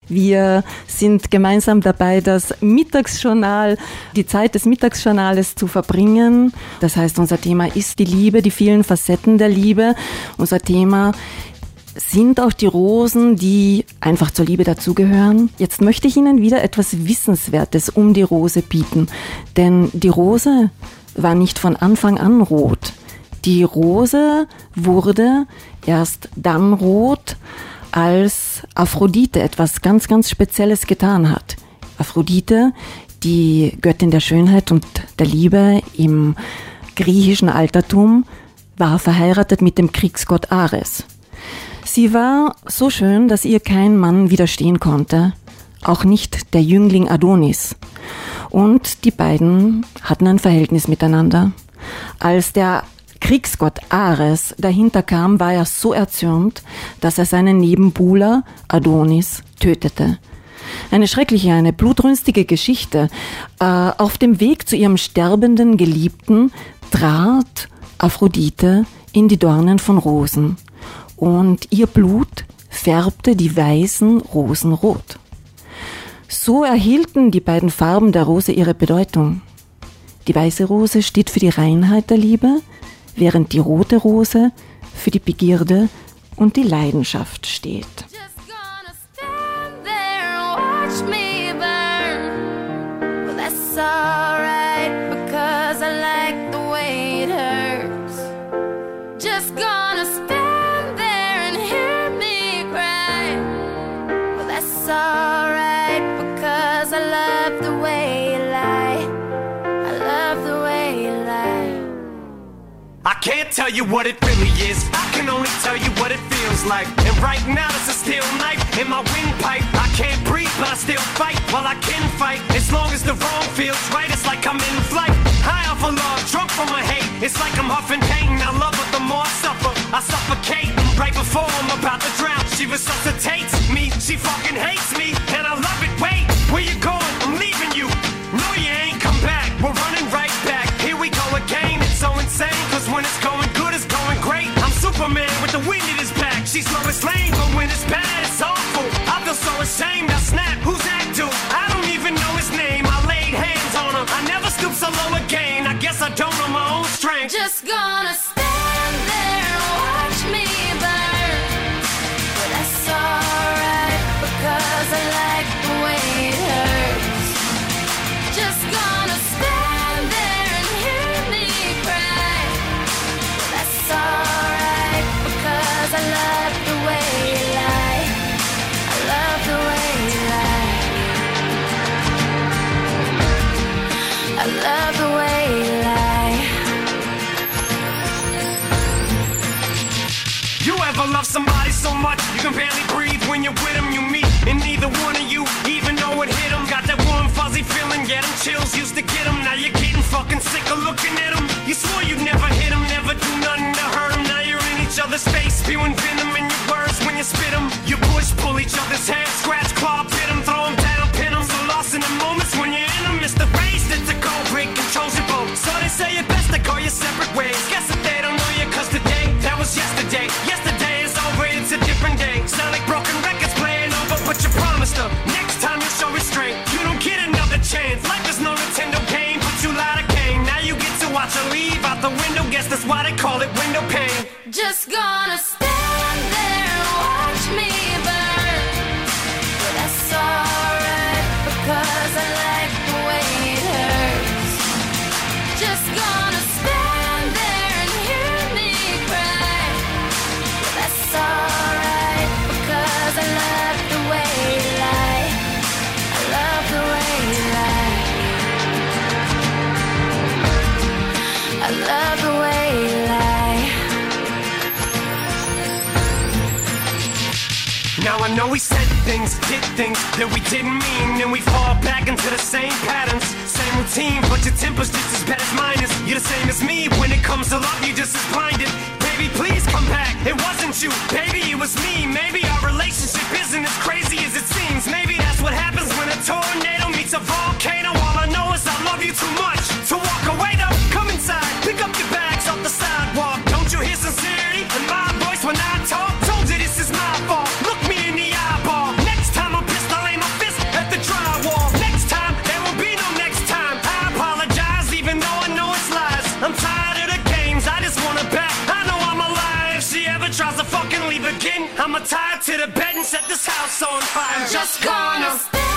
Wir sind gemeinsam dabei, das Mittagsjournal, die Zeit des Mittagsjournales zu verbringen. Das heißt, unser Thema ist die Liebe, die vielen Facetten der Liebe. Unser Thema sind auch die Rosen, die einfach zur Liebe dazugehören. Jetzt möchte ich Ihnen wieder etwas Wissenswertes um die Rose bieten. Denn die Rose war nicht von Anfang an rot. Die Rose wurde erst dann rot, als Aphrodite etwas ganz, ganz Spezielles getan hat. Aphrodite, die Göttin der Schönheit und der Liebe im griechischen Altertum, war verheiratet mit dem Kriegsgott Ares. Sie war so schön, dass ihr kein Mann widerstehen konnte, auch nicht der Jüngling Adonis. Und die beiden hatten ein Verhältnis miteinander. Als der Kriegsgott Ares dahinter kam, war er so erzürnt, dass er seinen Nebenbuhler Adonis tötete. Eine schreckliche, eine blutrünstige Geschichte. Auf dem Weg zu ihrem sterbenden Geliebten trat Aphrodite in die Dornen von Rosen und ihr Blut färbte die weißen Rosen rot. So erhielten die beiden Farben der Rose ihre Bedeutung. Die weiße Rose steht für die Reinheit der Liebe, während die rote Rose für die Begierde und die Leidenschaft steht. I can't tell you what it really is, I can only tell you what it feels like. And right now there's a steel knife in my windpipe. I can't breathe but I still fight, while I can fight. As long as the wrong feels right, it's like I'm in flight. High off of love, drunk from my hate. It's like I'm huffing pain, I love her the more I suffer. I suffocate, right before I'm about to drown. She resuscitates me, she fucking hates me. And I love it, wait, where you going? I'm leaving you. No you ain't come back, we're running right back. Here we go again, it's so insane. Cause when it's going good, it's going great. I'm Superman with the wind in his back. She's Lois Lane, but when it's bad, it's awful. I feel so ashamed, I snap, who's that dude? I don't even know his name, I laid hands on him. I never stoop so low again, I guess I don't know my own strength. Just gonna stand there and watch me burn. But that's alright, because I like the way it hurts. Just gonna stand there and hear me cry. But that's alright, because I love the way you lie. I love the way you lie. I love the way you lie. You ever love somebody so much you can barely breathe when you're with them? You meet and neither one of you even know it hit them. Got that warm fuzzy feeling, yeah, them chills used to get them. Now you're getting fucking sick of looking at them. You swore you'd never hit them, never do nothing to hurt them. Now you're in each other's face, spewing venom in your words when you spit them. You push, pull each other's hair, scratch, claw, pit them, throw them down, pin them. So lost in the moments when you're in them, it's the race that's a cold break, controls your boat. So they say it best to go your separate ways. Guess that they don't know you, cause today, that was yesterday. Yesterday is over, it's a different day. Sound like broken records playing over, but you promised her next time you show restraint. You don't get another chance. Life is no Nintendo game, but you lied again. Now you get to watch her leave out the window. Guess that's why they call it window pane. Just gonna stand there and watch me burn. But that's alright, because I like the way it hurts. Just gonna stand there and hear me cry. But that's alright, because I love the way you lie. I love the way you lie. I love the way you lie. Now I know we said things, did things that we didn't mean, and we fall back into the same patterns, same routine, but your temper's just as bad as mine is. You're the same as me, when it comes to love, you're just as blinded. Baby, please come back, it wasn't you, baby, it was me. Maybe our relationship isn't as crazy as it seems. Maybe that's what happens when a tornado meets a volcano. All I know is I love you too much to walk away though. Come inside, pick up your bags off the sidewalk. Don't you hear sincerity in my voice when I talk? Told you this is my fault, look me in the eyeball. Next time I'm pissed, I'll again. I'ma tie it to the bed and set this house on fire. I'm just gonna stay